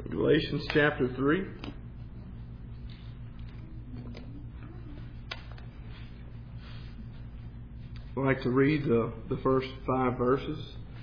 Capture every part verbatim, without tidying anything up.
Galatians chapter three. I'd like to read the, the first five verses.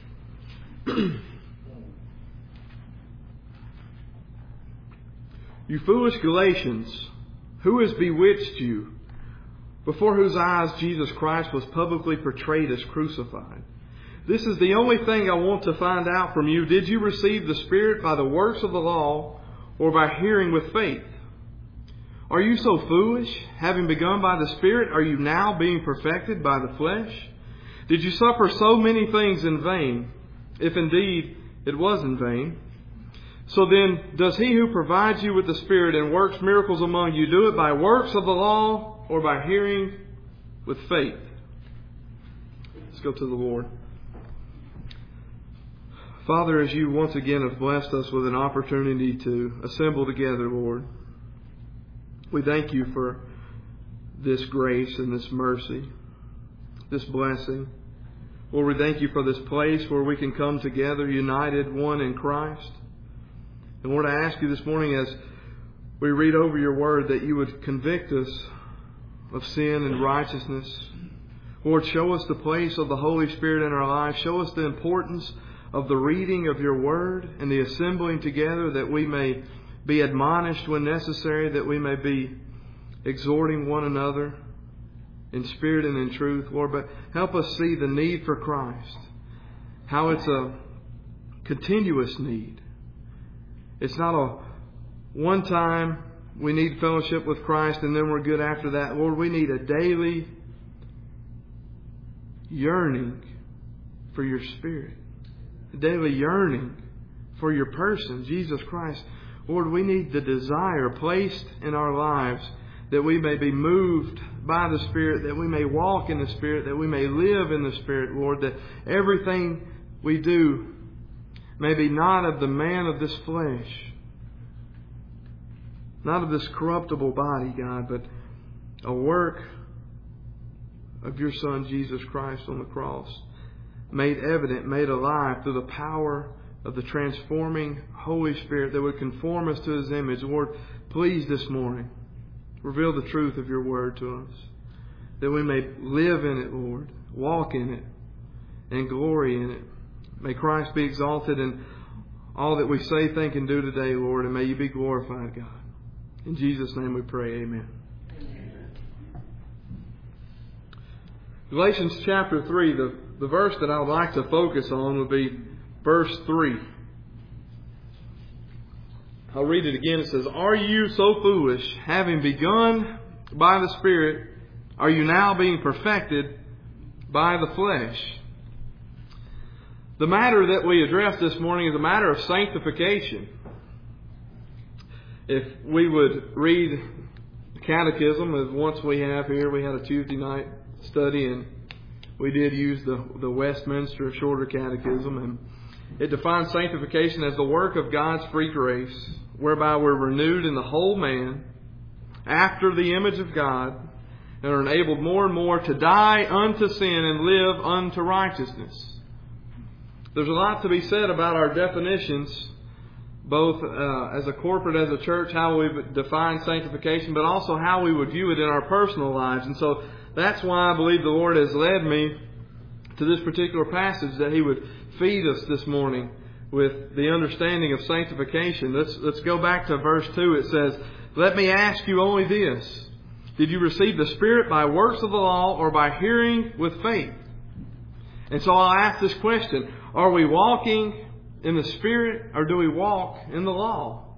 You foolish Galatians, who has bewitched you, before whose eyes Jesus Christ was publicly portrayed as crucified? This is the only thing I want to find out from you. Did you receive the Spirit by the works of the law or by hearing with faith? Are you so foolish? Having begun by the Spirit, are you now being perfected by the flesh? Did you suffer so many things in vain, if indeed it was in vain? So then, does He who provides you with the Spirit and works miracles among you do it by works of the law or by hearing with faith? Let's go to the Lord. Father, as you once again have blessed us with an opportunity to assemble together, Lord, we thank you for this grace and this mercy, this blessing. Lord, we thank you for this place where we can come together, united, one in Christ. And Lord, I ask you this morning as we read over your word that you would convict us of sin and righteousness. Lord, show us the place of the Holy Spirit in our lives. Show us the importance of the reading of your word and the assembling together, that we may be admonished when necessary, that we may be exhorting one another in spirit and in truth, Lord. But help us see the need for Christ, how it's a continuous need. It's not a one time we need fellowship with Christ and then we're good after that. Lord, we need a daily yearning for your Spirit. A daily yearning for your person, Jesus Christ. Lord, we need the desire placed in our lives that we may be moved by the Spirit, that we may walk in the Spirit, that we may live in the Spirit, Lord, that everything we do may be not of the man of this flesh, not of this corruptible body, God, but a work of your Son, Jesus Christ, on the cross, made evident, made alive through the power of the transforming Holy Spirit that would conform us to His image. Lord, please this morning, reveal the truth of your word to us, that we may live in it, Lord, walk in it, and glory in it. May Christ be exalted in all that we say, think, and do today, Lord, and may you be glorified, God. In Jesus' name we pray, amen. Galatians chapter three, the, the verse that I would like to focus on would be verse three. I'll read it again. It says, Are you so foolish, having begun by the Spirit, are you now being perfected by the flesh? The matter that we address this morning is a matter of sanctification. If we would read the catechism, as once we have here, we had a Tuesday night study and we did use the, the Westminster Shorter Catechism, and it defines sanctification as the work of God's free grace, whereby we're renewed in the whole man after the image of God and are enabled more and more to die unto sin and live unto righteousness. There's a lot to be said about our definitions, both uh, as a corporate, as a church, how we would define sanctification, but also how we would view it in our personal lives. And so that's why I believe the Lord has led me to this particular passage, that He would feed us this morning with the understanding of sanctification. Let's, let's go back to verse two. It says, Let me ask you only this. Did you receive the Spirit by works of the law or by hearing with faith? And so I'll ask this question. Are we walking in the Spirit or do we walk in the law?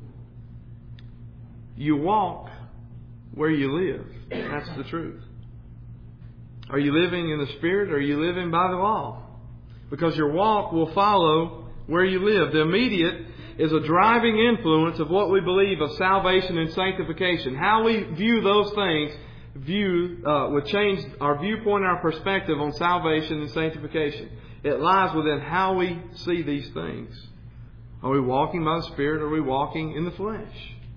You walk where you live. That's the truth. Are you living in the Spirit or are you living by the law? Because your walk will follow where you live. The immediate is a driving influence of what we believe of salvation and sanctification. How we view those things view uh, would change our viewpoint and our perspective on salvation and sanctification. It lies within how we see these things. Are we walking by the Spirit or are we walking in the flesh?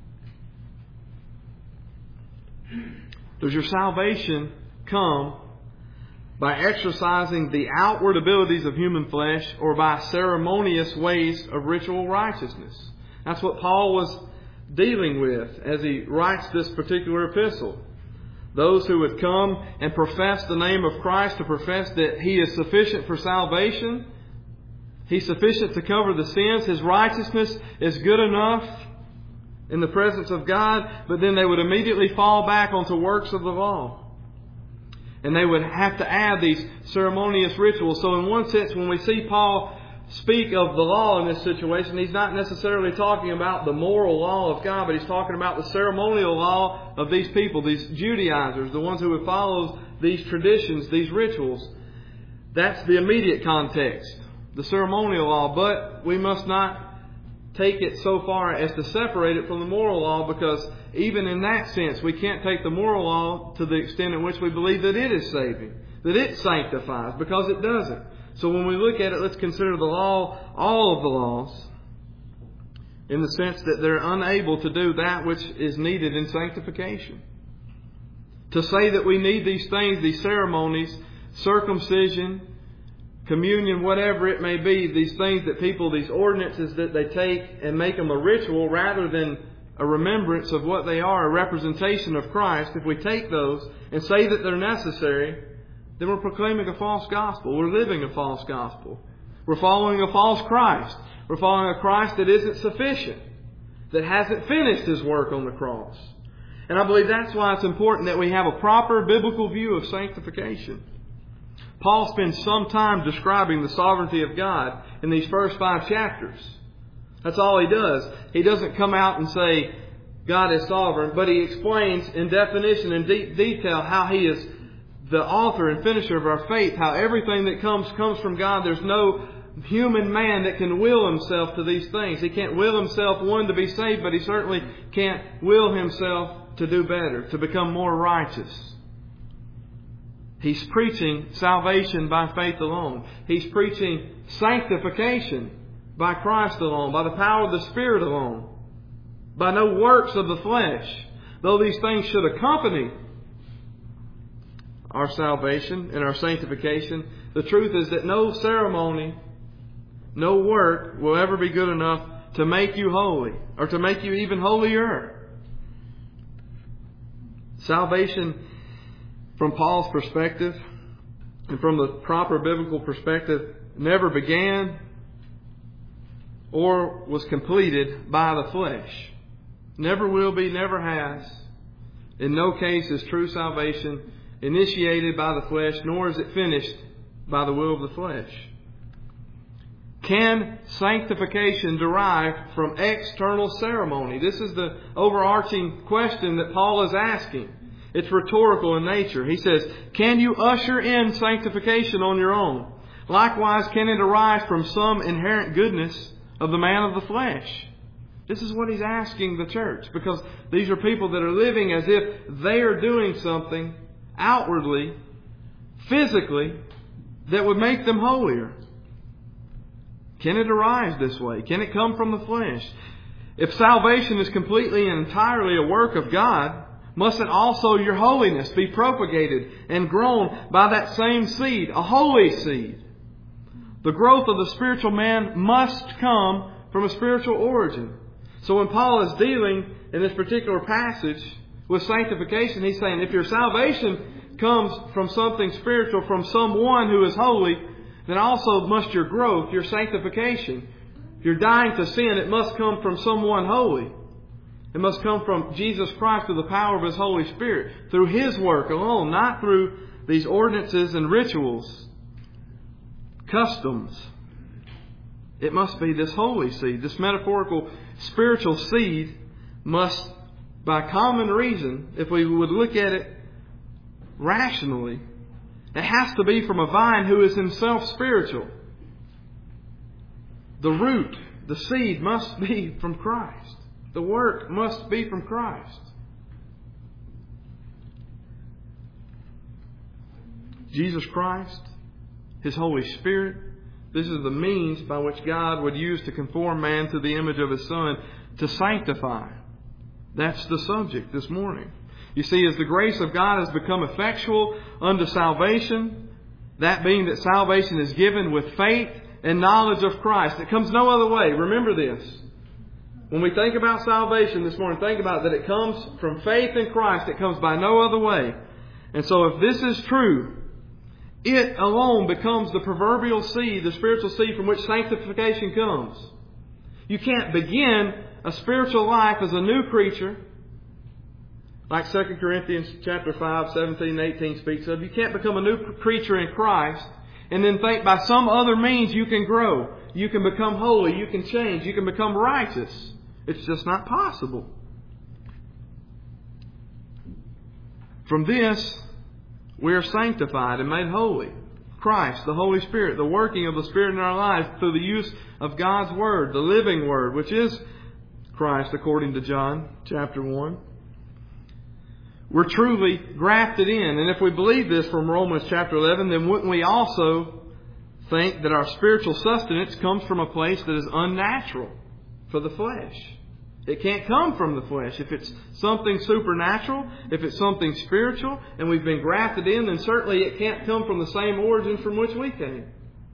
Does your salvation come by exercising the outward abilities of human flesh or by ceremonious ways of ritual righteousness? That's what Paul was dealing with as he writes this particular epistle. Those who would come and profess the name of Christ, to profess that He is sufficient for salvation. He's sufficient to cover the sins. His righteousness is good enough in the presence of God. But then they would immediately fall back onto works of the law. And they would have to add these ceremonious rituals. So in one sense, when we see Paul speak of the law in this situation, he's not necessarily talking about the moral law of God, but he's talking about the ceremonial law of these people, these Judaizers, the ones who would follow these traditions, these rituals. That's the immediate context, the ceremonial law. But we must not take it so far as to separate it from the moral law, because even in that sense, we can't take the moral law to the extent in which we believe that it is saving, that it sanctifies, because it doesn't. So when we look at it, let's consider the law, all of the laws, in the sense that they're unable to do that which is needed in sanctification. To say that we need these things, these ceremonies, circumcision, communion, whatever it may be, these things that people, these ordinances that they take and make them a ritual rather than a remembrance of what they are, a representation of Christ, if we take those and say that they're necessary, then we're proclaiming a false gospel. We're living a false gospel. We're following a false Christ. We're following a Christ that isn't sufficient, that hasn't finished His work on the cross. And I believe that's why it's important that we have a proper biblical view of sanctification. Paul spends some time describing the sovereignty of God in these first five chapters. That's all he does. He doesn't come out and say God is sovereign, but he explains in definition and deep detail how He is the author and finisher of our faith, how everything that comes comes from God. There's no human man that can will himself to these things. He can't will himself, one, to be saved, but he certainly can't will himself to do better, to become more righteous. He's preaching salvation by faith alone. He's preaching sanctification by Christ alone, by the power of the Spirit alone, by no works of the flesh. Though these things should accompany our salvation and our sanctification, the truth is that no ceremony, no work will ever be good enough to make you holy, or to make you even holier. Salvation, from Paul's perspective and from the proper biblical perspective, never began or was completed by the flesh. Never will be, never has. In no case is true salvation initiated by the flesh, nor is it finished by the will of the flesh. Can sanctification derive from external ceremony? This is the overarching question that Paul is asking. It's rhetorical in nature. He says, can you usher in sanctification on your own? Likewise, can it arise from some inherent goodness of the man of the flesh? This is what he's asking the church, because these are people that are living as if they are doing something outwardly, physically, that would make them holier. Can it arise this way? Can it come from the flesh? If salvation is completely and entirely a work of God, mustn't also your holiness be propagated and grown by that same seed, a holy seed? The growth of the spiritual man must come from a spiritual origin. So when Paul is dealing in this particular passage with sanctification, he's saying if your salvation comes from something spiritual, from someone who is holy, then also must your growth, your sanctification, your dying to sin, it must come from someone holy. It must come from Jesus Christ through the power of His Holy Spirit, through His work alone, not through these ordinances and rituals, customs. It must be this holy seed, this metaphorical spiritual seed must, by common reason, if we would look at it rationally, it has to be from a vine who is himself spiritual. The root, the seed, must be from Christ. The work must be from Christ. Jesus Christ, His Holy Spirit, this is the means by which God would use to conform man to the image of His Son, to sanctify. That's the subject this morning. You see, as the grace of God has become effectual unto salvation, that being that salvation is given with faith and knowledge of Christ. It comes no other way. Remember this. When we think about salvation this morning, think about that it comes from faith in Christ. It comes by no other way. And so if this is true, it alone becomes the proverbial seed, the spiritual seed from which sanctification comes. You can't begin a spiritual life as a new creature, like Second Corinthians chapter five, seventeen and eighteen speaks of. You can't become a new creature in Christ and then think by some other means you can grow. You can become holy. You can change. You can become righteous. It's just not possible. From this, we are sanctified and made holy. Christ, the Holy Spirit, the working of the Spirit in our lives through the use of God's Word, the living Word, which is Christ according to John chapter one. We're truly grafted in. And if we believe this from Romans chapter eleven, then wouldn't we also think that our spiritual sustenance comes from a place that is unnatural for the flesh? It can't come from the flesh. If it's something supernatural, if it's something spiritual, and we've been grafted in, then certainly it can't come from the same origin from which we came.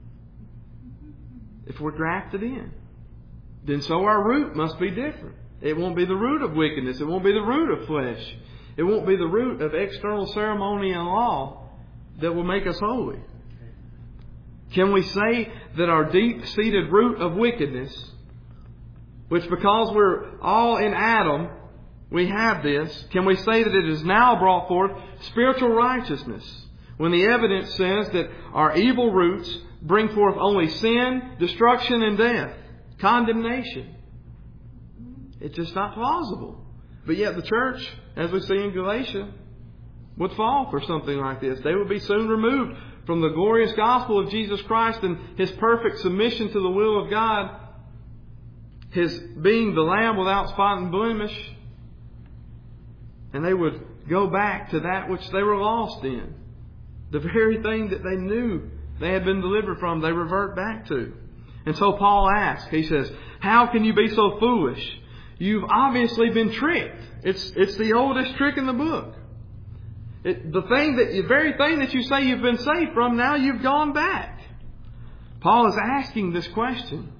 If we're grafted in, then so our root must be different. It won't be the root of wickedness. It won't be the root of flesh. It won't be the root of external ceremony and law that will make us holy. Can we say that our deep-seated root of wickedness, which because we're all in Adam, we have this, can we say that it is now brought forth spiritual righteousness when the evidence says that our evil roots bring forth only sin, destruction, and death, condemnation? It's just not plausible. But yet the church, as we see in Galatia, would fall for something like this. They would be soon removed from the glorious gospel of Jesus Christ and His perfect submission to the will of God, His being the Lamb without spot and blemish. And they would go back to that which they were lost in. The very thing that they knew they had been delivered from, they revert back to. And so Paul asks, he says, how can you be so foolish? You've obviously been tricked. It's it's the oldest trick in the book. It, the thing that the very thing that you say you've been saved from, now you've gone back. Paul is asking this question.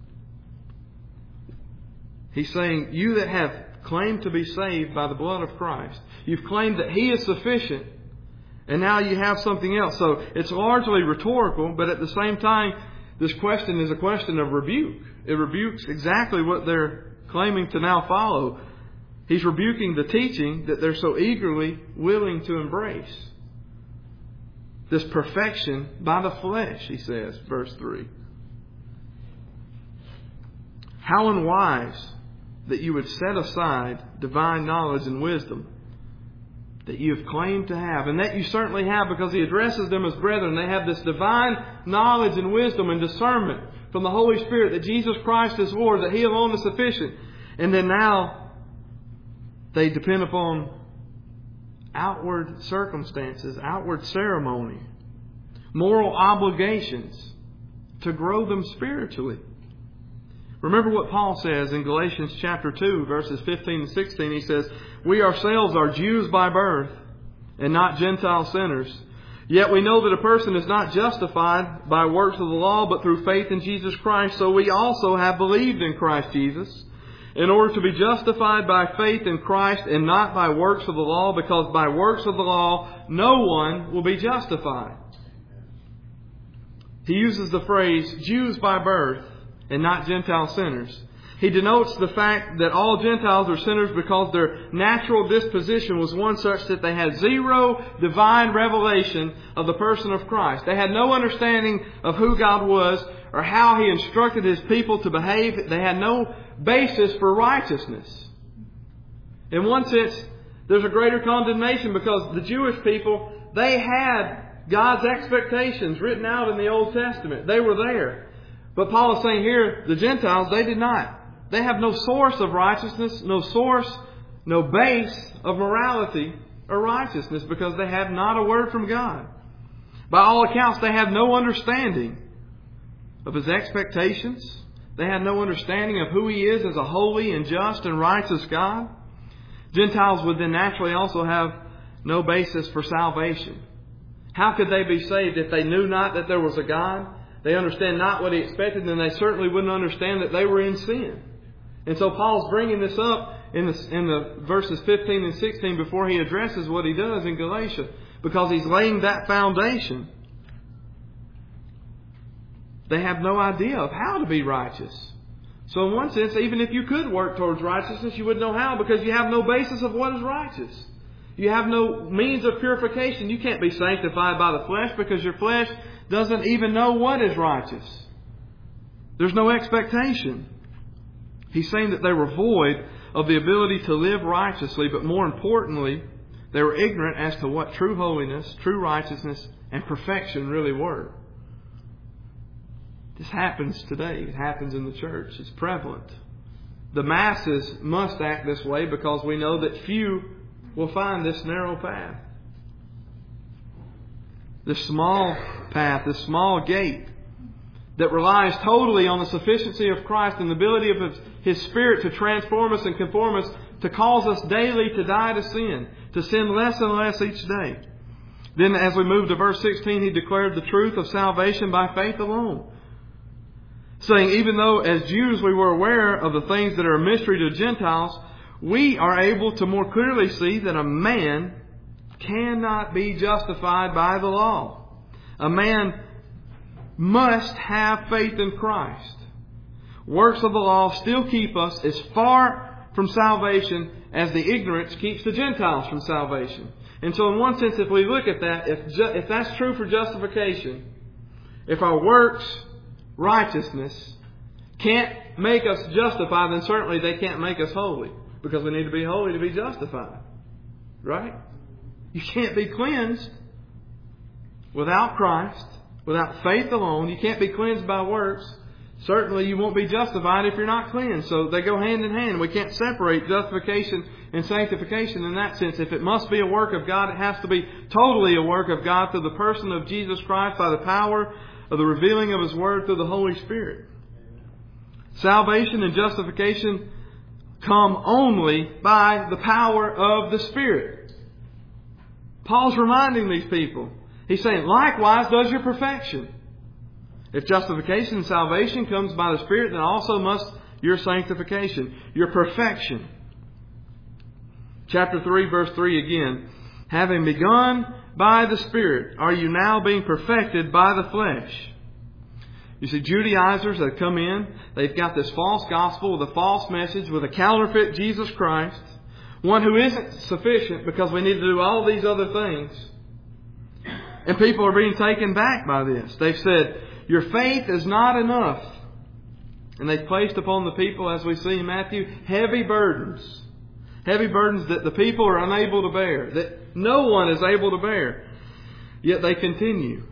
He's saying, you that have claimed to be saved by the blood of Christ, you've claimed that He is sufficient, and now you have something else. So it's largely rhetorical, but at the same time, this question is a question of rebuke. It rebukes exactly what they're claiming to now follow. He's rebuking the teaching that they're so eagerly willing to embrace. This perfection by the flesh, he says, verse three. How unwise that you would set aside divine knowledge and wisdom that you have claimed to have, and that you certainly have, because he addresses them as brethren. They have this divine knowledge and wisdom and discernment from the Holy Spirit that Jesus Christ is Lord, that He alone is sufficient. And then now they depend upon outward circumstances, outward ceremony, moral obligations to grow them spiritually. Remember what Paul says in Galatians chapter two, verses fifteen and sixteen. He says, we ourselves are Jews by birth and not Gentile sinners. Yet we know that a person is not justified by works of the law, but through faith in Jesus Christ. So we also have believed in Christ Jesus, in order to be justified by faith in Christ and not by works of the law, because by works of the law no one will be justified. He uses the phrase Jews by birth and not Gentile sinners. He denotes the fact that all Gentiles are sinners because their natural disposition was one such that they had zero divine revelation of the person of Christ. They had no understanding of who God was or how He instructed His people to behave. They had no basis for righteousness. In one sense, there's a greater condemnation because the Jewish people, they had God's expectations written out in the Old Testament. They were there. But Paul is saying here, the Gentiles, they did not. They have no source of righteousness, no source, no base of morality or righteousness because they have not a word from God. By all accounts, they have no understanding of His expectations. They have no understanding of who He is as a holy and just and righteous God. Gentiles would then naturally also have no basis for salvation. How could they be saved if they knew not that there was a God? They understand not what He expected, and they certainly wouldn't understand that they were in sin. And so Paul's bringing this up in the, in the verses fifteen and sixteen before he addresses what he does in Galatia, because he's laying that foundation. They have no idea of how to be righteous. So in one sense, even if you could work towards righteousness, you wouldn't know how, because you have no basis of what is righteous. You have no means of purification. You can't be sanctified by the flesh because your flesh doesn't even know what is righteous. There's no expectation. He's saying that they were void of the ability to live righteously, but more importantly, they were ignorant as to what true holiness, true righteousness, and perfection really were. This happens today. It happens in the church. It's prevalent. The masses must act this way because we know that few will find this narrow path. This small path, this small gate that relies totally on the sufficiency of Christ and the ability of His Spirit to transform us and conform us, to cause us daily to die to sin, to sin less and less each day. Then as we move to verse sixteen, he declared the truth of salvation by faith alone, saying, even though as Jews we were aware of the things that are a mystery to Gentiles, we are able to more clearly see that a man cannot be justified by the law. A man must have faith in Christ. Works of the law still keep us as far from salvation as the ignorance keeps the Gentiles from salvation. And so in one sense, if we look at that, if, ju- if that's true for justification, if our works, righteousness, can't make us justified, then certainly they can't make us holy. Because we need to be holy to be justified. Right? You can't be cleansed without Christ, without faith alone. You can't be cleansed by works. Certainly you won't be justified if you're not cleansed. So they go hand in hand. We can't separate justification and sanctification in that sense. If it must be a work of God, it has to be totally a work of God through the person of Jesus Christ by the power of the revealing of His Word through the Holy Spirit. Salvation and justification come only by the power of the Spirit. Paul's reminding these people. He's saying, likewise does your perfection. If justification and salvation comes by the Spirit, then also must your sanctification, your perfection. Chapter three, verse three again. Having begun by the Spirit, are you now being perfected by the flesh? You see, Judaizers that come in, they've got this false gospel with a false message, with a counterfeit Jesus Christ, one who isn't sufficient because we need to do all these other things. And people are being taken back by this. They've said, your faith is not enough. And they've placed upon the people, as we see in Matthew, heavy burdens. Heavy burdens that the people are unable to bear, that no one is able to bear. Yet they continue.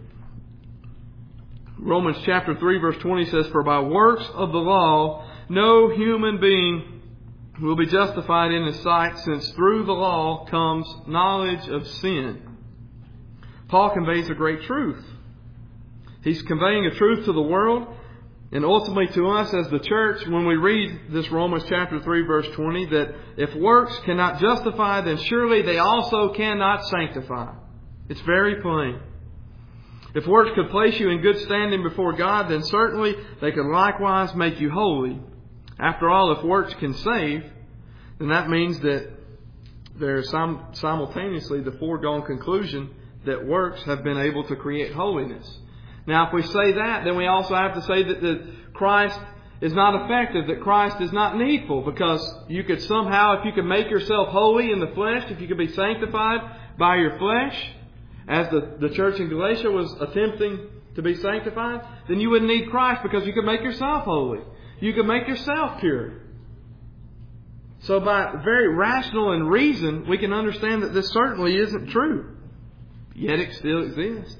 Romans chapter three verse twenty says, for by works of the law, no human being will be justified in His sight, since through the law comes knowledge of sin. Paul conveys a great truth. He's conveying a truth to the world and ultimately to us as the church when we read this Romans chapter three verse twenty, that if works cannot justify, then surely they also cannot sanctify. It's very plain. If works could place you in good standing before God, then certainly they could likewise make you holy. After all, if works can save, then that means that there is sim- simultaneously the foregone conclusion that works have been able to create holiness. Now, if we say that, then we also have to say that, that Christ is not effective, that Christ is not needful, because you could somehow, if you could make yourself holy in the flesh, if you could be sanctified by your flesh, as the, the church in Galatia was attempting to be sanctified, then you wouldn't need Christ because you could make yourself holy. You could make yourself pure. So by very rational and reason, we can understand that this certainly isn't true. Yet it still exists.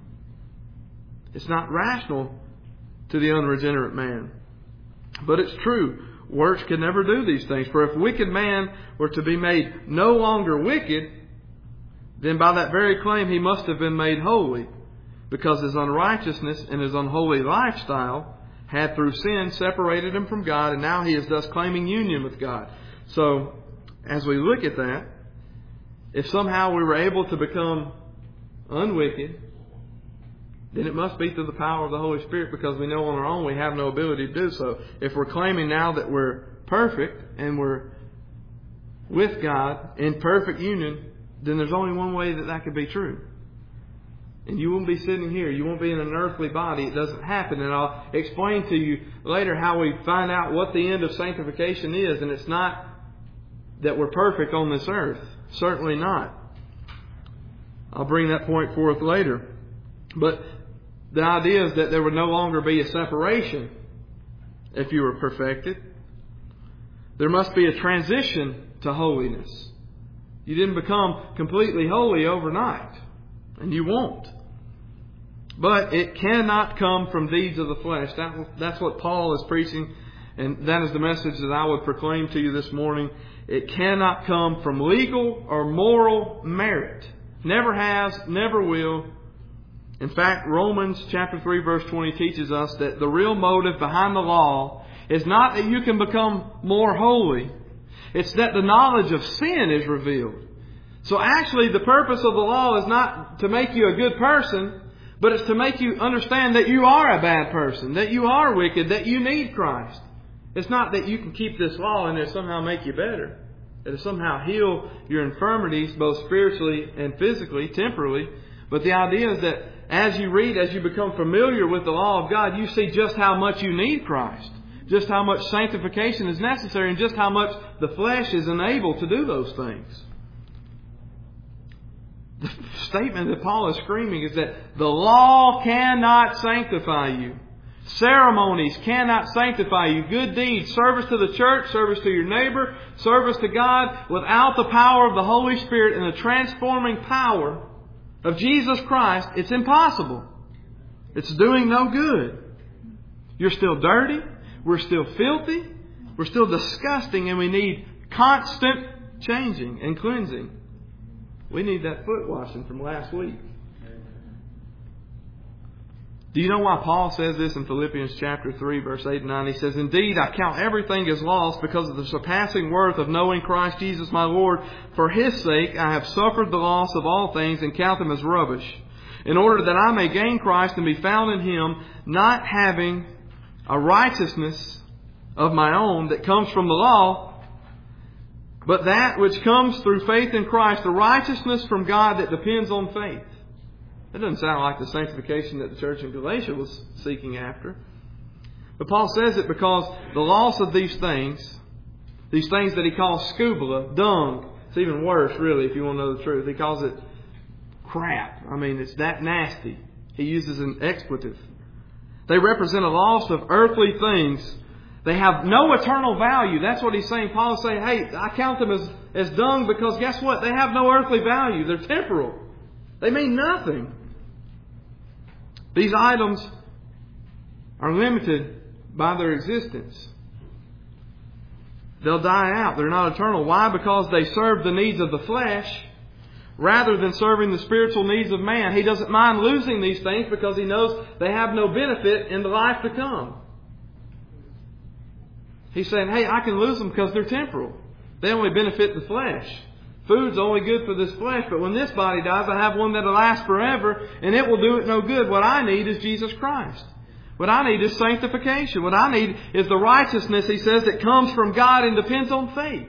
It's not rational to the unregenerate man. But it's true. Works can never do these things. For if wicked man were to be made no longer wicked, then by that very claim he must have been made holy, because his unrighteousness and his unholy lifestyle had through sin separated him from God, and now he is thus claiming union with God. So, as we look at that, if somehow we were able to become unwicked, then it must be through the power of the Holy Spirit, because we know on our own we have no ability to do so. If we're claiming now that we're perfect and we're with God in perfect union, then there's only one way that that could be true. And you won't be sitting here. You won't be in an earthly body. It doesn't happen. And I'll explain to you later how we find out what the end of sanctification is. And it's not that we're perfect on this earth. Certainly not. I'll bring that point forth later. But the idea is that there would no longer be a separation if you were perfected. There must be a transition to holiness. You didn't become completely holy overnight. And you won't. But it cannot come from deeds of the flesh. That, that's what Paul is preaching. And that is the message that I would proclaim to you this morning. It cannot come from legal or moral merit. Never has, never will. In fact, Romans chapter three verse twenty teaches us that the real motive behind the law is not that you can become more holy. It's that the knowledge of sin is revealed. So actually the purpose of the law is not to make you a good person, but it's to make you understand that you are a bad person, that you are wicked, that you need Christ. It's not that you can keep this law and it'll somehow make you better. It'll somehow heal your infirmities, both spiritually and physically, temporally. But the idea is that as you read, as you become familiar with the law of God, you see just how much you need Christ. Just how much sanctification is necessary and just how much the flesh is unable to do those things. The statement that Paul is screaming is that the law cannot sanctify you. Ceremonies cannot sanctify you. Good deeds, service to the church, service to your neighbor, service to God, without the power of the Holy Spirit and the transforming power of Jesus Christ, it's impossible. It's doing no good. You're still dirty. We're still filthy. We're still disgusting, and we need constant changing and cleansing. We need that foot washing from last week. Do you know why Paul says this in Philippians chapter three, verse eight and nine? He says, "Indeed, I count everything as loss because of the surpassing worth of knowing Christ Jesus my Lord. For His sake I have suffered the loss of all things and count them as rubbish, in order that I may gain Christ and be found in Him, not having a righteousness of my own that comes from the law, but that which comes through faith in Christ, the righteousness from God that depends on faith." That doesn't sound like the sanctification that the church in Galatia was seeking after. But Paul says it because the loss of these things, these things that he calls scubula, dung, it's even worse really if you want to know the truth. He calls it crap. I mean, it's that nasty. He uses an expletive. They represent a loss of earthly things. They have no eternal value. That's what he's saying. Paul is saying, hey, I count them as, as dung because guess what? They have no earthly value. They're temporal. They mean nothing. These items are limited by their existence. They'll die out. They're not eternal. Why? Because they serve the needs of the flesh rather than serving the spiritual needs of man. He doesn't mind losing these things because he knows they have no benefit in the life to come. He's saying, hey, I can lose them because they're temporal. They only benefit the flesh. Food's only good for this flesh, but when this body dies, I have one that'll last forever, and it will do it no good. What I need is Jesus Christ. What I need is sanctification. What I need is the righteousness, he says, that comes from God and depends on faith.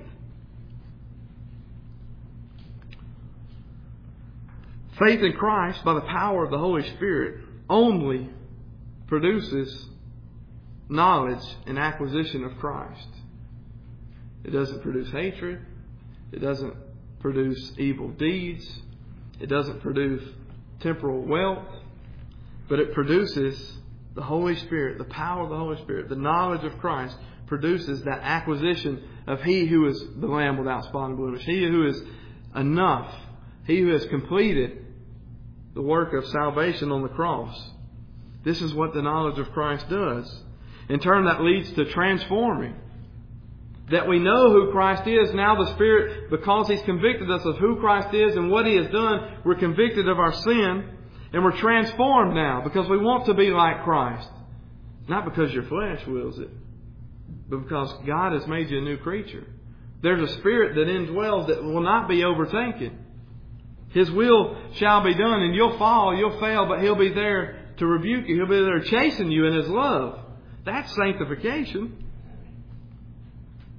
Faith in Christ, by the power of the Holy Spirit, only produces knowledge and acquisition of Christ. It doesn't produce hatred. It doesn't produce evil deeds. It doesn't produce temporal wealth. But it produces the Holy Spirit, the power of the Holy Spirit, the knowledge of Christ produces that acquisition of He who is the Lamb without spot and blemish. He who is enough. He who has completed the work of salvation on the cross. This is what the knowledge of Christ does. In turn, that leads to transforming. That we know who Christ is. Now the Spirit, because He's convicted us of who Christ is and what He has done, we're convicted of our sin. And we're transformed now because we want to be like Christ. Not because your flesh wills it, but because God has made you a new creature. There's a Spirit that indwells that will not be overtaken. His will shall be done, and you'll fall, you'll fail, but He'll be there to rebuke you. He'll be there chasing you in His love. That's sanctification.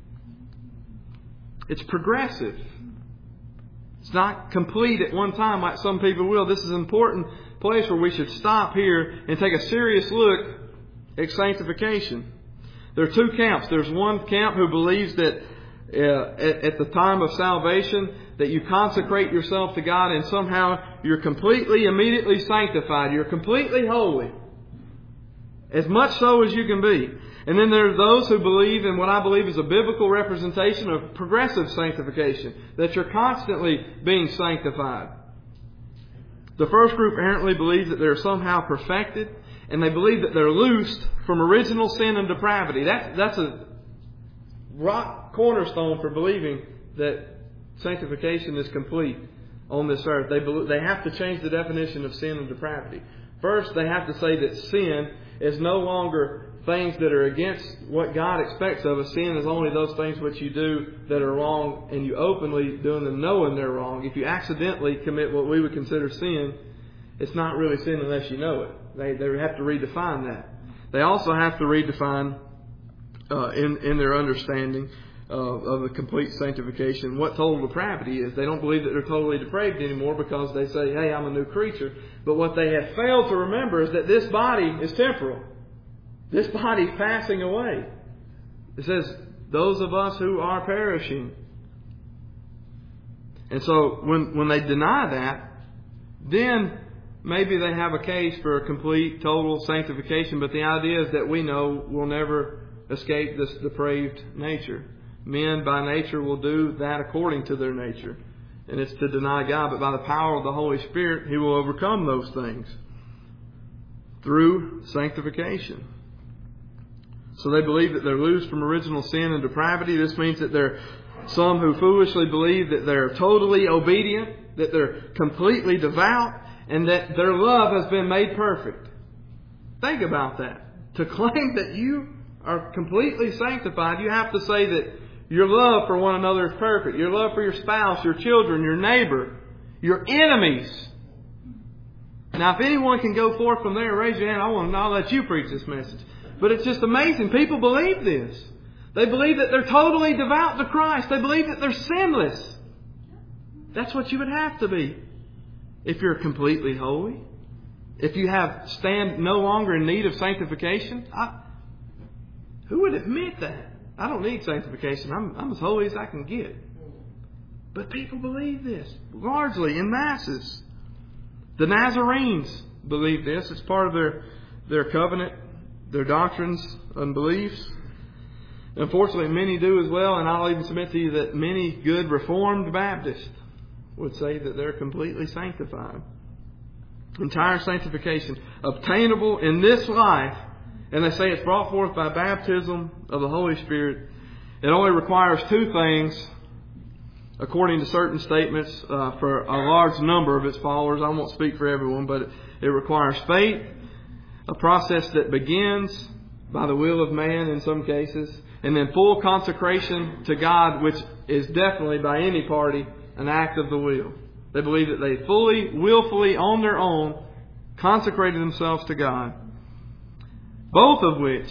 It's progressive. It's not complete at one time like some people will. This is an important place where we should stop here and take a serious look at sanctification. There are two camps. There's one camp who believes that uh, at, at the time of salvation that you consecrate yourself to God and somehow you're completely, immediately sanctified. You're completely holy. As much so as you can be. And then there are those who believe in what I believe is a biblical representation of progressive sanctification. That you're constantly being sanctified. The first group apparently believes that they're somehow perfected. And they believe that they're loosed from original sin and depravity. That, that's a rock cornerstone for believing that sanctification is complete on this earth. They believe, they have to change the definition of sin and depravity. First, they have to say that sin is no longer things that are against what God expects of us. Sin is only those things which you do that are wrong and you openly doing them knowing they're wrong. If you accidentally commit what we would consider sin, it's not really sin unless you know it. They, they have to redefine that. They also have to redefine uh, in, in their understanding uh, of the complete sanctification what total depravity is. They don't believe that they're totally depraved anymore because they say, hey, I'm a new creature. But what they have failed to remember is that this body is temporal. This body is passing away. It says, those of us who are perishing. And so when, when they deny that, then maybe they have a case for a complete, total sanctification. But the idea is that we know we'll never escape this depraved nature. Men by nature will do that according to their nature. And it's to deny God. But by the power of the Holy Spirit, He will overcome those things through sanctification. So they believe that they're loose from original sin and depravity. This means that there are some who foolishly believe that they're totally obedient, that they're completely devout, and that their love has been made perfect. Think about that. To claim that you are completely sanctified, you have to say that your love for one another is perfect. Your love for your spouse, your children, your neighbor, your enemies. Now, if anyone can go forth from there, raise your hand. I want to I'll let you preach this message. But it's just amazing. People believe this. They believe that they're totally devout to Christ. They believe that they're sinless. That's what you would have to be if you're completely holy. If you have stand no longer in need of sanctification. I, who would admit that? I don't need sanctification. I'm, I'm as holy as I can get. But people believe this, largely in masses. The Nazarenes believe this. It's part of their, their covenant, their doctrines and beliefs. Unfortunately, many do as well, and I'll even submit to you that many good Reformed Baptists would say that they're completely sanctified. Entire sanctification, obtainable in this life, and they say it's brought forth by baptism of the Holy Spirit. It only requires two things, according to certain statements, uh, for a large number of its followers. I won't speak for everyone, but it requires faith, a process that begins by the will of man in some cases, and then full consecration to God, which is definitely by any party an act of the will. They believe that they fully, willfully, on their own, consecrated themselves to God. Both of which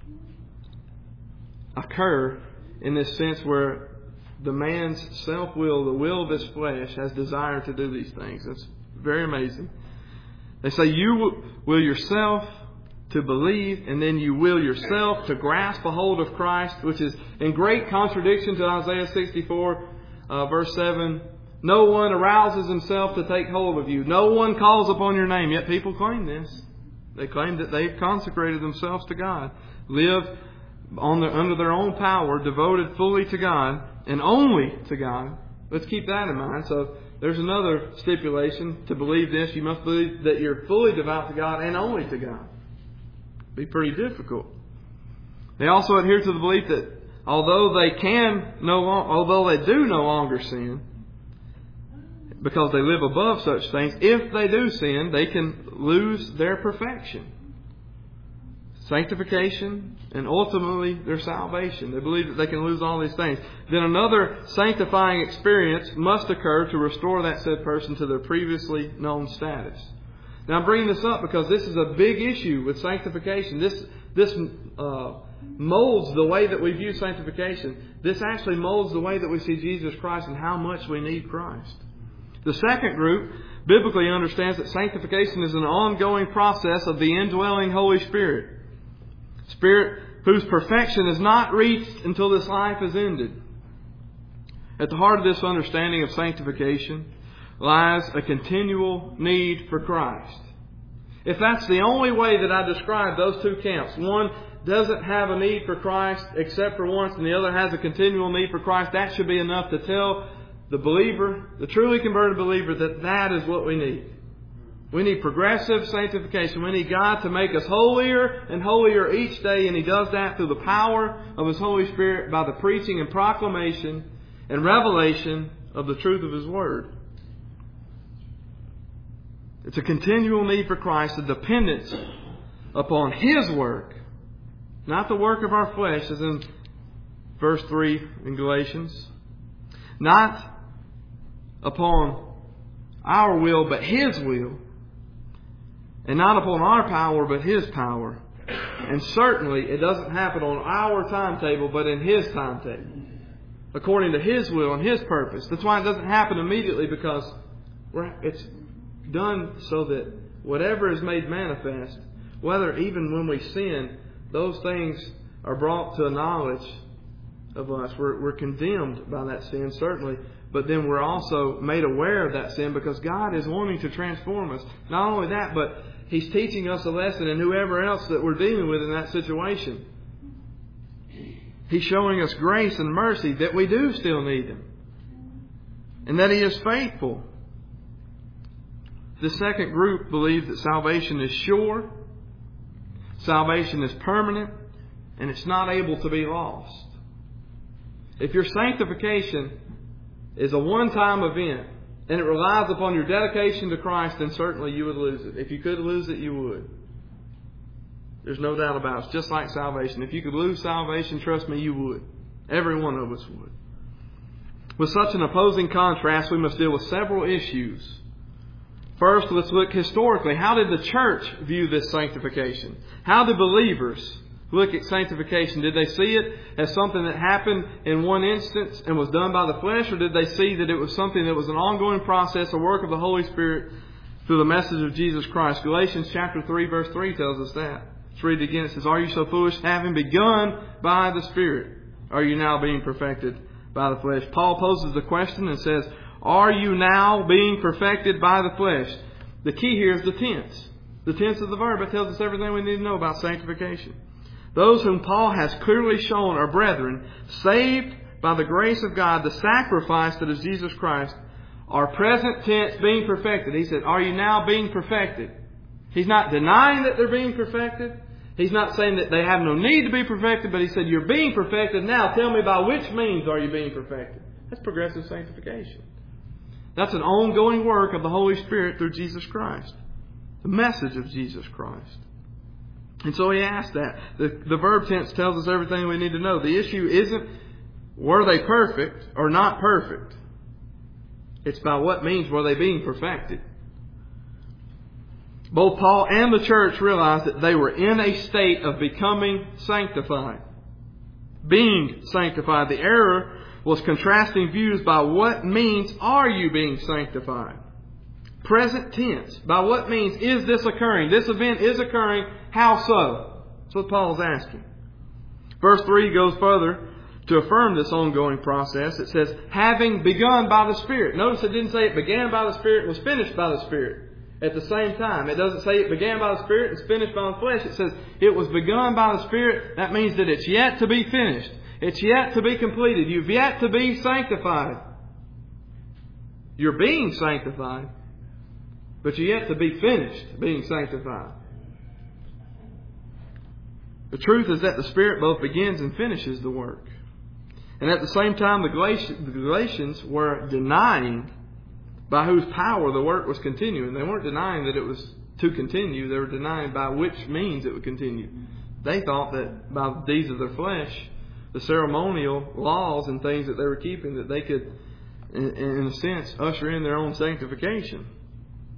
occur in this sense where the man's self-will, the will of his flesh, has desire to do these things. It's very amazing. They say you will yourself to believe, and then you will yourself to grasp a hold of Christ, which is in great contradiction to Isaiah sixty-four, uh, verse seven. No one arouses himself to take hold of you. No one calls upon your name. Yet people claim this. They claim that they've consecrated themselves to God, live on their, under their own power, devoted fully to God and only to God. Let's keep that in mind. So there's another stipulation to believe this. You must believe that you're fully devout to God and only to God. It'd be pretty difficult. They also adhere to the belief that although they can no long, although they do no longer sin, because they live above such things, if they do sin, they can lose their perfection, sanctification, and ultimately their salvation. They believe that they can lose all these things. Then another sanctifying experience must occur to restore that said person to their previously known status. Now I'm bringing this up because this is a big issue with sanctification. This this uh, molds the way that we view sanctification. This actually molds the way that we see Jesus Christ and how much we need Christ. The second group biblically understands that sanctification is an ongoing process of the indwelling Holy Spirit. Spirit whose perfection is not reached until this life is ended. At the heart of this understanding of sanctification lies a continual need for Christ. If that's the only way that I describe those two camps, one doesn't have a need for Christ except for once and the other has a continual need for Christ, that should be enough to tell the believer, the truly converted believer, that that is what we need. We need progressive sanctification. We need God to make us holier and holier each day, and He does that through the power of His Holy Spirit by the preaching and proclamation and revelation of the truth of His Word. It's a continual need for Christ, a dependence upon His work, not the work of our flesh, as in verse three in Galatians. Not upon our will, but His will. And not upon our power, but His power. And certainly it doesn't happen on our timetable, but in His timetable. According to His will and His purpose. That's why it doesn't happen immediately, because we're, it's done so that whatever is made manifest, whether even when we sin, those things are brought to a knowledge of us. We're, we're condemned by that sin, certainly. But then we're also made aware of that sin because God is wanting to transform us. Not only that, but He's teaching us a lesson in whoever else that we're dealing with in that situation. He's showing us grace and mercy that we do still need Him. And that He is faithful. The second group believes that salvation is sure, salvation is permanent, and it's not able to be lost. If your sanctification is a one-time event and it relies upon your dedication to Christ, then certainly you would lose it. If you could lose it, you would. There's no doubt about it. It's just like salvation. If you could lose salvation, trust me, you would. Every one of us would. With such an opposing contrast, we must deal with several issues. First, let's look historically. How did the church view this sanctification? How did believers look at sanctification? Did they see it as something that happened in one instance and was done by the flesh? Or did they see that it was something that was an ongoing process, a work of the Holy Spirit through the message of Jesus Christ? Galatians chapter three verse three tells us that. Let's read it again. It says, "Are you so foolish? Having begun by the Spirit, are you now being perfected by the flesh?" Paul poses the question and says, are you now being perfected by the flesh? The key here is the tense. The tense of the verb. It tells us everything we need to know about sanctification. Those whom Paul has clearly shown are brethren, saved by the grace of God, the sacrifice that is Jesus Christ, are present tense being perfected. He said, are you now being perfected? He's not denying that they're being perfected. He's not saying that they have no need to be perfected, but he said, you're being perfected. Now tell me by which means are you being perfected? That's progressive sanctification. That's an ongoing work of the Holy Spirit through Jesus Christ. The message of Jesus Christ. And so he asked that. The, the verb tense tells us everything we need to know. The issue isn't were they perfect or not perfect. It's by what means were they being perfected. Both Paul and the church realized that they were in a state of becoming sanctified. Being sanctified. The error was contrasting views by what means are you being sanctified? Present tense. By what means is this occurring? This event is occurring. How so? That's what Paul is asking. Verse three goes further to affirm this ongoing process. It says, having begun by the Spirit. Notice it didn't say it began by the Spirit and was finished by the Spirit at the same time. It doesn't say it began by the Spirit and was finished by the flesh. It says it was begun by the Spirit. That means that it's yet to be finished. It's yet to be completed. You've yet to be sanctified. You're being sanctified, but you're yet to be finished being sanctified. The truth is that the Spirit both begins and finishes the work. And at the same time, the Galatians, the Galatians were denying by whose power the work was continuing. They weren't denying that it was to continue. They were denying by which means it would continue. They thought that by the deeds of their flesh, the ceremonial laws and things that they were keeping, that they could, in, in a sense, usher in their own sanctification.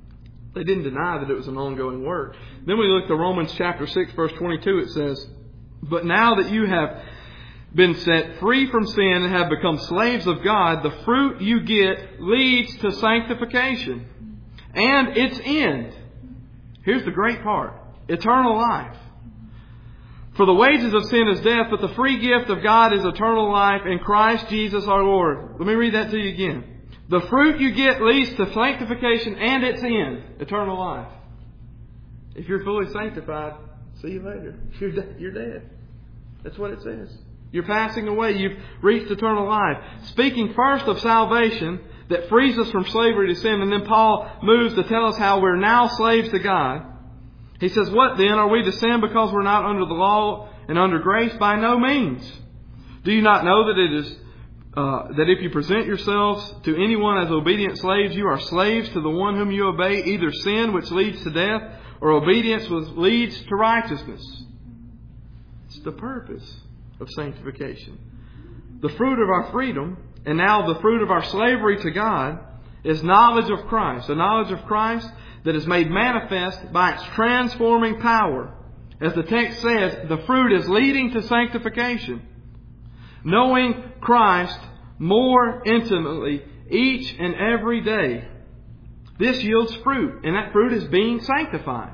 They didn't deny that it was an ongoing work. Then we look to Romans chapter six, verse twenty-two. It says, But now that you have been set free from sin and have become slaves of God, the fruit you get leads to sanctification and its end. Here's the great part. Eternal life. For the wages of sin is death, but the free gift of God is eternal life in Christ Jesus our Lord. Let me read that to you again. The fruit you get leads to sanctification and its end, eternal life. If you're fully sanctified, see you later. You're, de- you're dead. That's what it says. You're passing away. You've reached eternal life. Speaking first of salvation that frees us from slavery to sin, and then Paul moves to tell us how we're now slaves to God. He says, what then? Are we to sin because we're not under the law and under grace? By no means. Do you not know that it is uh, that if you present yourselves to anyone as obedient slaves, you are slaves to the one whom you obey, either sin, which leads to death, or obedience, which leads to righteousness? It's the purpose of sanctification. The fruit of our freedom, and now the fruit of our slavery to God, is knowledge of Christ. A knowledge of Christ that is made manifest by its transforming power. As the text says, the fruit is leading to sanctification. Knowing Christ more intimately each and every day. This yields fruit, and that fruit is being sanctified.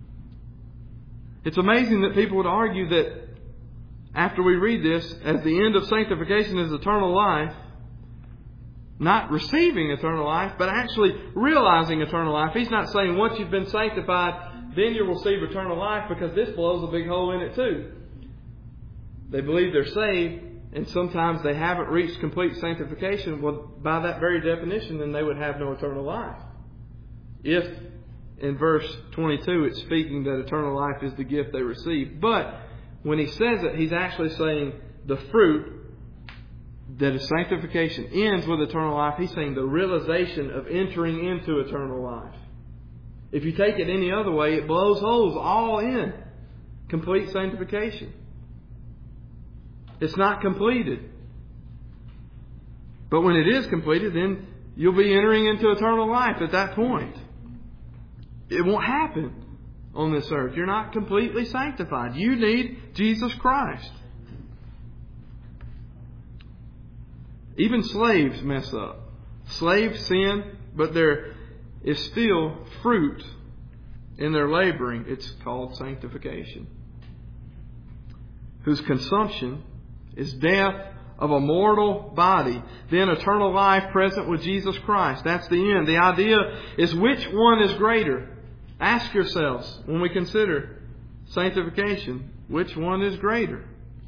It's amazing that people would argue that after we read this, as the end of sanctification is eternal life, not receiving eternal life, but actually realizing eternal life. He's not saying once you've been sanctified, then you'll receive eternal life, because this blows a big hole in it too. They believe they're saved, and sometimes they haven't reached complete sanctification. Well, by that very definition, then they would have no eternal life. If, in verse twenty-two, it's speaking that eternal life is the gift they receive. But when he says it, he's actually saying the fruit that is sanctification ends with eternal life. He's saying the realization of entering into eternal life. If you take it any other way, it blows holes all in complete sanctification. It's not completed. But when it is completed, then you'll be entering into eternal life at that point. It won't happen on this earth. You're not completely sanctified. You need Jesus Christ. Even slaves mess up. Slaves sin, but there is still fruit in their laboring. It's called sanctification. Whose consumption is death of a mortal body, then eternal life present with Jesus Christ. That's the end. The idea is, which one is greater? Ask yourselves, when we consider sanctification, which one is greater?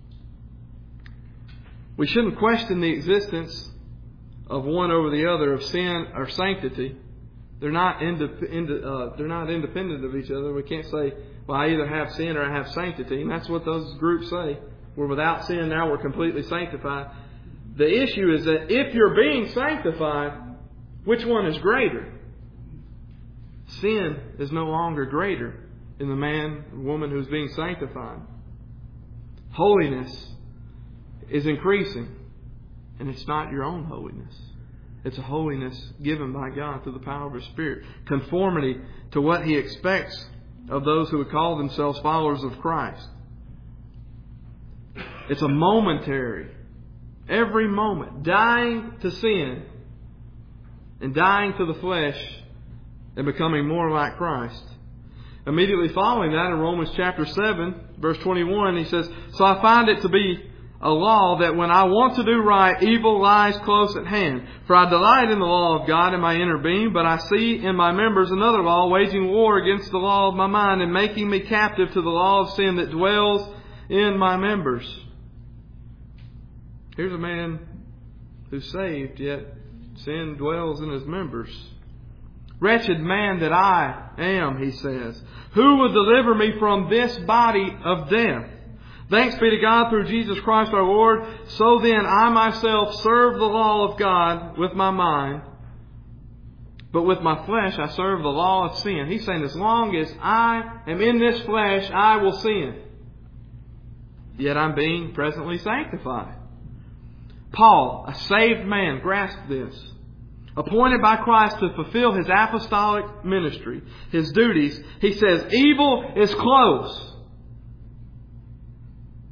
We shouldn't question the existence of one over the other, of sin or sanctity. They're not indep- ind- uh, they're not independent of each other. We can't say, well, I either have sin or I have sanctity. And that's what those groups say. We're without sin, now we're completely sanctified. The issue is that if you're being sanctified, which one is greater? Sin is no longer greater in the man or woman who's being sanctified. Holiness is increasing. And it's not your own holiness. It's a holiness given by God through the power of His Spirit. Conformity to what He expects of those who would call themselves followers of Christ. It's a momentary, every moment, dying to sin and dying to the flesh and becoming more like Christ. Immediately following that, in Romans chapter seven, verse twenty-one, he says, so I find it to be a law that when I want to do right, evil lies close at hand. For I delight in the law of God in my inner being, but I see in my members another law, waging war against the law of my mind and making me captive to the law of sin that dwells in my members. Here's a man who's saved, yet sin dwells in his members. Wretched man that I am, he says, who will deliver me from this body of death? Thanks be to God through Jesus Christ our Lord. So then I myself serve the law of God with my mind, but with my flesh I serve the law of sin. He's saying as long as I am in this flesh, I will sin. Yet I'm being presently sanctified. Paul, a saved man, grasped this. Appointed by Christ to fulfill His apostolic ministry, His duties, he says, evil is close.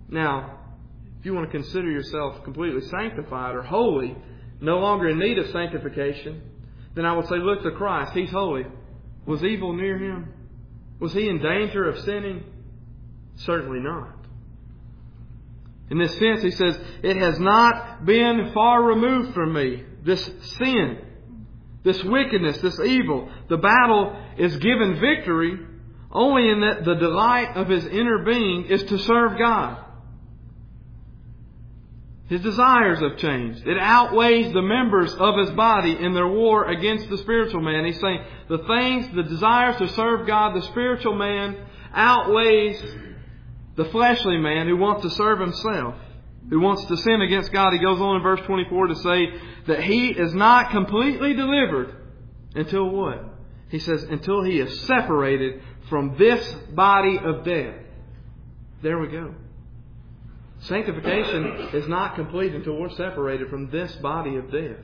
Now, if you want to consider yourself completely sanctified or holy, no longer in need of sanctification, then I would say, look to Christ. He's holy. Was evil near Him? Was He in danger of sinning? Certainly not. In this sense, he says, it has not been far removed from me, this sin, this wickedness, this evil. The battle is given victory only in that the delight of his inner being is to serve God. His desires have changed. It outweighs the members of his body in their war against the spiritual man. He's saying the things, the desires to serve God, the spiritual man outweighs the fleshly man who wants to serve himself, who wants to sin against God. He goes on in verse twenty-four to say that he is not completely delivered until what? He says, until he is separated from this body of death. There we go. Sanctification is not complete until we're separated from this body of death.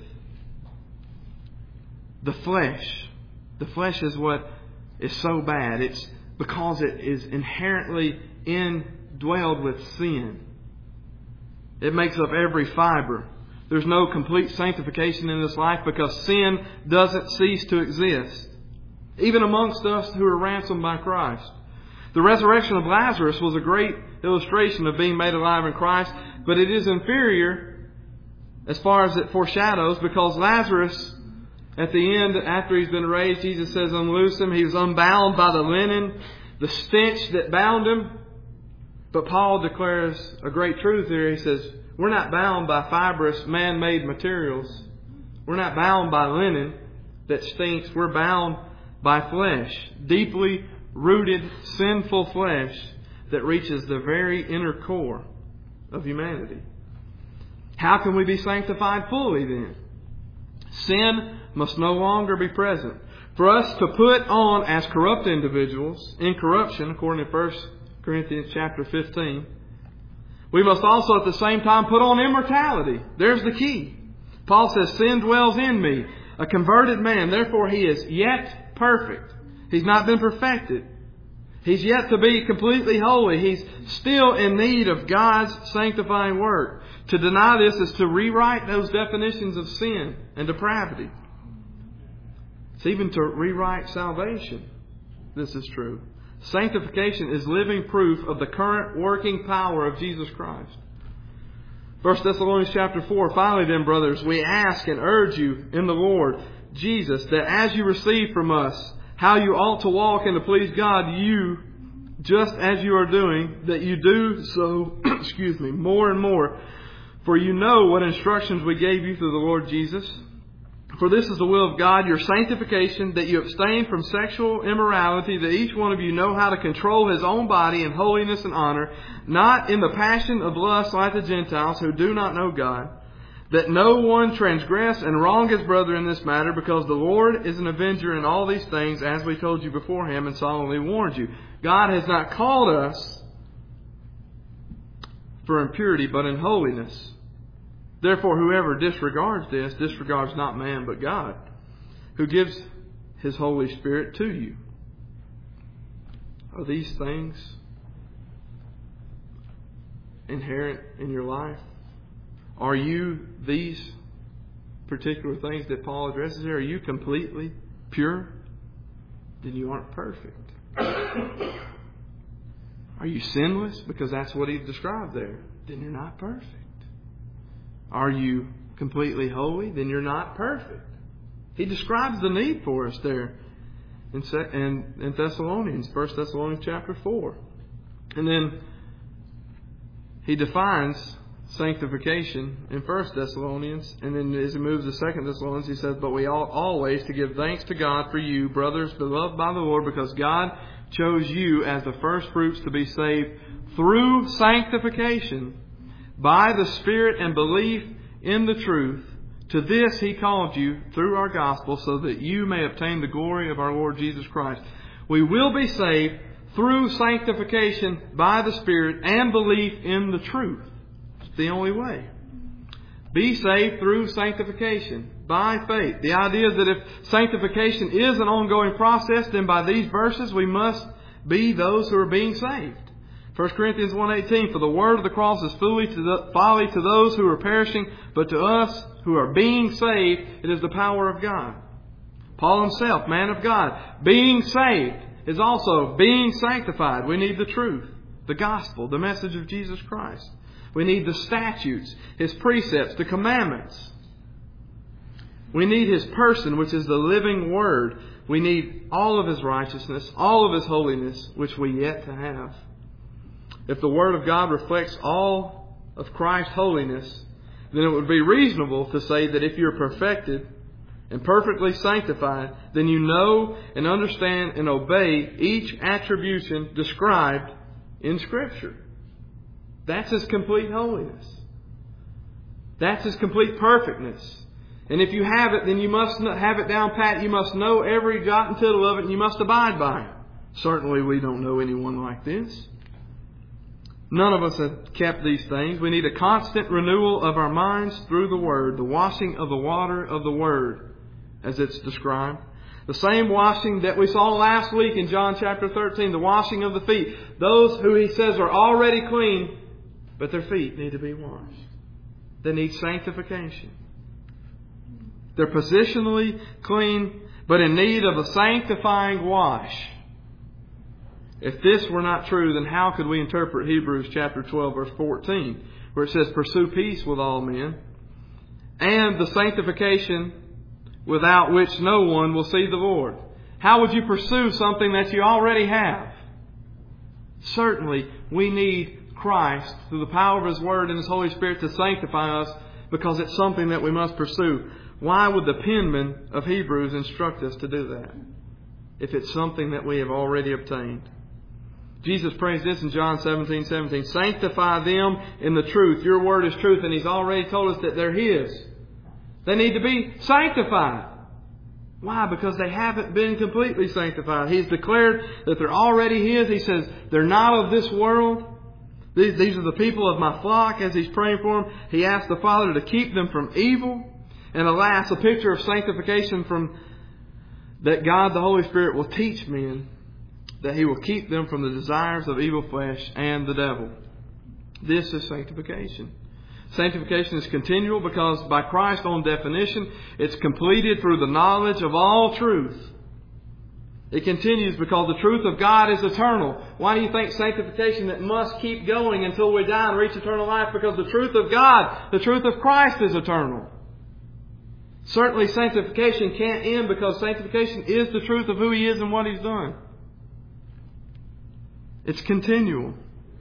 The flesh. The flesh is what is so bad. It's because it is inherently indwelled with sin. It makes up every fiber. There's no complete sanctification in this life because sin doesn't cease to exist, even amongst us who are ransomed by Christ. The resurrection of Lazarus was a great illustration of being made alive in Christ, but it is inferior as far as it foreshadows, because Lazarus, at the end, after he's been raised, Jesus says, unloose him. He was unbound by the linen, the stench that bound him. But Paul declares a great truth here. He says, we're not bound by fibrous man-made materials. We're not bound by linen that stinks. We're bound by flesh, deeply rooted, sinful flesh that reaches the very inner core of humanity. How can we be sanctified fully then? Sin must no longer be present. For us to put on as corrupt individuals, in corruption, according to First Corinthians chapter fifteen, we must also at the same time put on immortality. There's the key. Paul says, sin dwells in me, a converted man. Therefore he is yet perfect. He's not been perfected. He's yet to be completely holy. He's still in need of God's sanctifying work. To deny this is to rewrite those definitions of sin and depravity. It's even to rewrite salvation. This is true. Sanctification is living proof of the current working power of Jesus Christ. First Thessalonians chapter four. Finally then, brothers, we ask and urge you in the Lord Jesus that as you receive from us how you ought to walk and to please God, you, just as you are doing, that you do so, excuse me, more and more. For you know what instructions we gave you through the Lord Jesus. For this is the will of God, your sanctification, that you abstain from sexual immorality, that each one of you know how to control his own body in holiness and honor, not in the passion of lust like the Gentiles who do not know God, that no one transgress and wrong his brother in this matter, because the Lord is an avenger in all these things, as we told you beforehand and solemnly warned you. God has not called us for impurity, but in holiness. Therefore, whoever disregards this, disregards not man, but God, who gives His Holy Spirit to you. Are these things inherent in your life? Are you these particular things that Paul addresses here? Are you completely pure? Then you aren't perfect. Are you sinless? Because that's what he described there. Then you're not perfect. Are you completely holy? Then you're not perfect. He describes the need for us there in, in, in Thessalonians, First Thessalonians chapter four. And then he defines sanctification in First Thessalonians, and then as he moves to Second Thessalonians, he says, but we ought always to give thanks to God for you, brothers, beloved by the Lord, because God chose you as the first fruits to be saved through sanctification by the Spirit and belief in the truth. To this He called you through our gospel, so that you may obtain the glory of our Lord Jesus Christ. We will be saved through sanctification by the Spirit and belief in the truth. It's the only way. Be saved through sanctification by faith. The idea is that if sanctification is an ongoing process, then by these verses we must be those who are being saved. First Corinthians one eighteen, for the word of the cross is folly to, the, folly to those who are perishing, but to us who are being saved, it is the power of God. Paul himself, man of God, being saved is also being sanctified. We need the truth, the gospel, the message of Jesus Christ. We need the statutes, His precepts, the commandments. We need His person, which is the living Word. We need all of His righteousness, all of His holiness, which we yet to have. If the Word of God reflects all of Christ's holiness, then it would be reasonable to say that if you're perfected and perfectly sanctified, then you know and understand and obey each attribution described in Scripture. That's His complete holiness. That's His complete perfectness. And if you have it, then you must have it down pat. You must know every jot and tittle of it, and you must abide by it. Certainly we don't know anyone like this. None of us have kept these things. We need a constant renewal of our minds through the Word, the washing of the water of the Word, as it's described. The same washing that we saw last week in John chapter thirteen, the washing of the feet. Those who He says are already clean, but their feet need to be washed. They need sanctification. They're positionally clean, but in need of a sanctifying wash. If this were not true, then how could we interpret Hebrews chapter twelve, verse fourteen, where it says, pursue peace with all men, and the sanctification without which no one will see the Lord? How would you pursue something that you already have? Certainly, we need Christ, through the power of His Word and His Holy Spirit, to sanctify us, because it's something that we must pursue. Why would the penman of Hebrews instruct us to do that, if it's something that we have already obtained? Jesus prays this in John seventeen seventeen. Sanctify them in the truth. Your word is truth. And He's already told us that they're His. They need to be sanctified. Why? Because they haven't been completely sanctified. He's declared that they're already His. He says they're not of this world. These, these are the people of my flock. As He's praying for them, He asks the Father to keep them from evil. And alas, a picture of sanctification from that God the Holy Spirit will teach men, that He will keep them from the desires of evil flesh and the devil. This is sanctification. Sanctification is continual because by Christ's own definition, it's completed through the knowledge of all truth. It continues because the truth of God is eternal. Why do you think sanctification that must keep going until we die and reach eternal life? Because the truth of God, the truth of Christ is eternal. Certainly sanctification can't end because sanctification is the truth of who He is and what He's done. It's continual.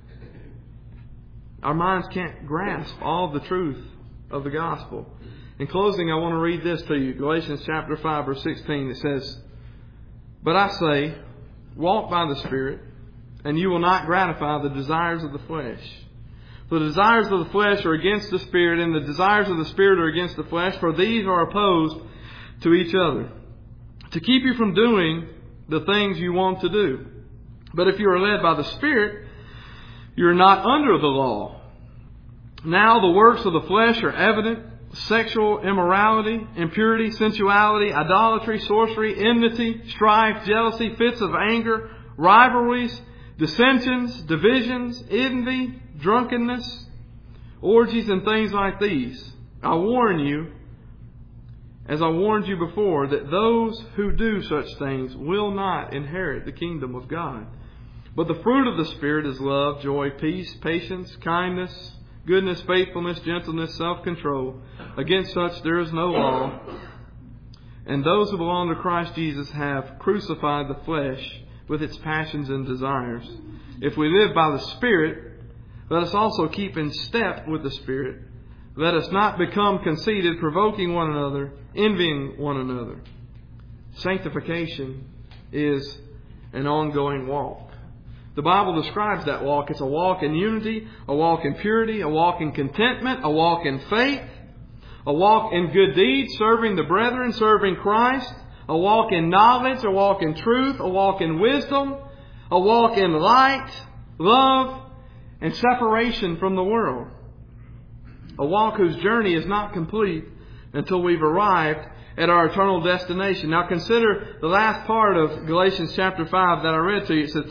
Our minds can't grasp all the truth of the gospel. In closing, I want to read this to you. Galatians chapter five, verse sixteen. It says, but I say, walk by the Spirit, and you will not gratify the desires of the flesh. For the desires of the flesh are against the Spirit, and the desires of the Spirit are against the flesh, for these are opposed to each other, to keep you from doing the things you want to do. But if you are led by the Spirit, you are not under the law. Now the works of the flesh are evident: sexual immorality, impurity, sensuality, idolatry, sorcery, enmity, strife, jealousy, fits of anger, rivalries, dissensions, divisions, envy, drunkenness, orgies, and things like these. I warn you, as I warned you before, that those who do such things will not inherit the kingdom of God. But the fruit of the Spirit is love, joy, peace, patience, kindness, goodness, faithfulness, gentleness, self-control. Against such there is no law. And those who belong to Christ Jesus have crucified the flesh with its passions and desires. If we live by the Spirit, let us also keep in step with the Spirit. Let us not become conceited, provoking one another, envying one another. Sanctification is an ongoing walk. The Bible describes that walk. It's a walk in unity, a walk in purity, a walk in contentment, a walk in faith, a walk in good deeds, serving the brethren, serving Christ, a walk in knowledge, a walk in truth, a walk in wisdom, a walk in light, love, and separation from the world. A walk whose journey is not complete until we've arrived at our eternal destination. Now consider the last part of Galatians chapter five that I read to you. It says,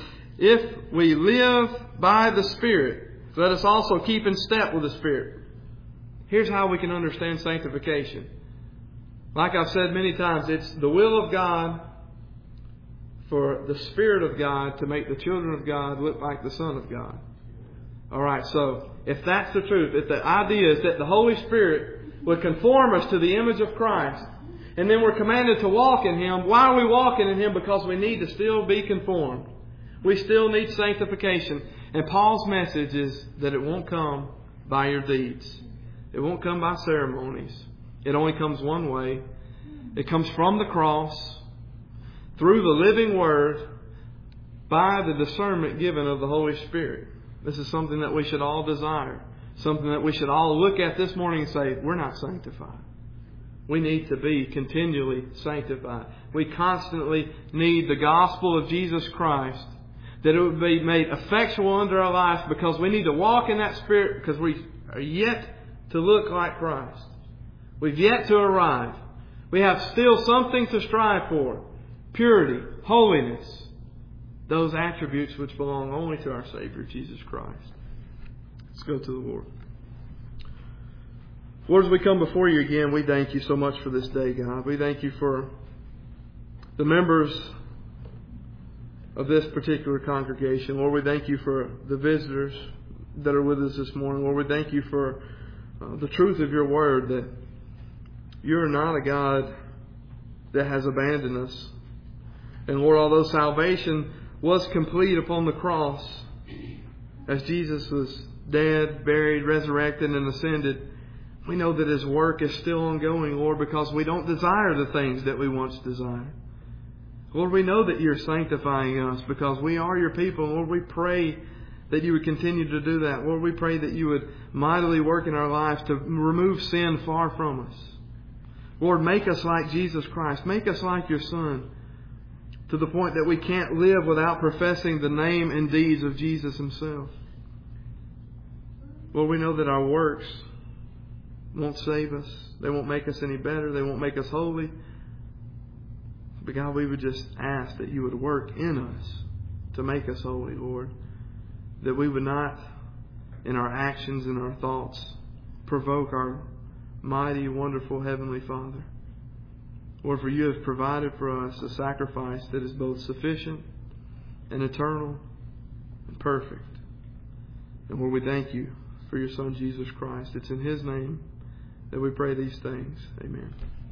if we live by the Spirit, let us also keep in step with the Spirit. Here's how we can understand sanctification. Like I've said many times, it's the will of God for the Spirit of God to make the children of God look like the Son of God. Alright, so if that's the truth, if the idea is that the Holy Spirit would conform us to the image of Christ, and then we're commanded to walk in Him, why are we walking in Him? Because we need to still be conformed. We still need sanctification. And Paul's message is that it won't come by your deeds. It won't come by ceremonies. It only comes one way. It comes from the cross, through the living Word, by the discernment given of the Holy Spirit. This is something that we should all desire. Something that we should all look at this morning and say, we're not sanctified. We need to be continually sanctified. We constantly need the gospel of Jesus Christ, that it would be made effectual under our lives, because we need to walk in that Spirit, because we are yet to look like Christ. We've yet to arrive. We have still something to strive for. Purity, holiness, those attributes which belong only to our Savior, Jesus Christ. Let's go to the Lord. Lord, as we come before You again, we thank You so much for this day, God. We thank You for the members of this particular congregation. Lord, we thank You for the visitors that are with us this morning. Lord, we thank You for uh, the truth of Your Word, that You're not a God that has abandoned us. And Lord, although salvation was complete upon the cross, as Jesus was dead, buried, resurrected, and ascended, we know that His work is still ongoing, Lord, because we don't desire the things that we once desired. Lord, we know that You're sanctifying us because we are Your people. Lord, we pray that You would continue to do that. Lord, we pray that You would mightily work in our lives to remove sin far from us. Lord, make us like Jesus Christ. Make us like Your Son, to the point that we can't live without professing the name and deeds of Jesus Himself. Lord, we know that our works won't save us. They won't make us any better. They won't make us holy. But God, we would just ask that You would work in us to make us holy, Lord. That we would not, in our actions and our thoughts, provoke our mighty, wonderful Heavenly Father. Lord, for You have provided for us a sacrifice that is both sufficient and eternal and perfect. And Lord, we thank You for Your Son, Jesus Christ. It's in His name that we pray these things. Amen.